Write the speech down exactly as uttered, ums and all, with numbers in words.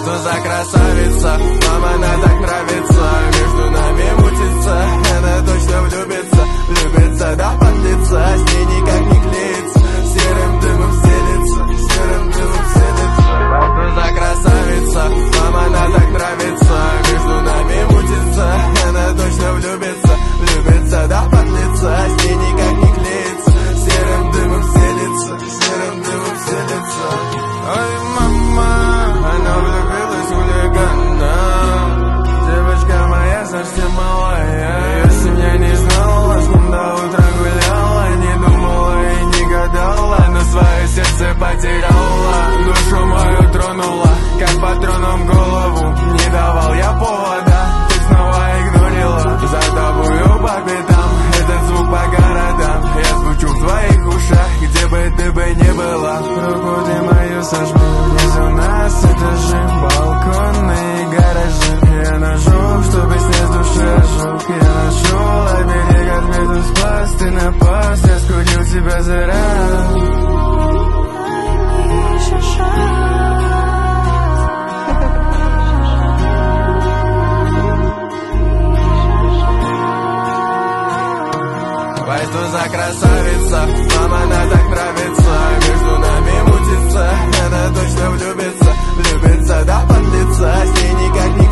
что за красавица, мама, она так нравится. Между нами мутится, она точно влюбится. Влюбится до подлеца, с ней никак не клеится. Серым дымом селится, серым дымом селится. Что за красавица, мама, она так нравится. Между нами мутится, она точно влюбится. Влюбится до подлеца, с ней никак не клеится. Серым дымом селится, серым дымом селится. Ой, мама, она влюбилась в хулигана. Девочка моя совсем малая. Ее семья не знала, с ним до утра гуляла. Не думала и не гадала, но свое сердце потеряла. Душу мою тронула, как патроном голову. Не давал я повода, ты снова игнорила. За тобою по пятам, этот звук по городам. Я звучу в твоих ушах, где бы ты бы не была. Руку ты мою сожми, внизу нас этажи, балконы и гаражи. Я ношу, чтобы снять с души ожог. Я нашел оберег от медуз, спас, ты напас. Я скудил тебя за раз. Ой, что за красавица, мама, она так нравится. Между нами мутится, она точно влюбится. Влюбится до подлеца, с ней никак не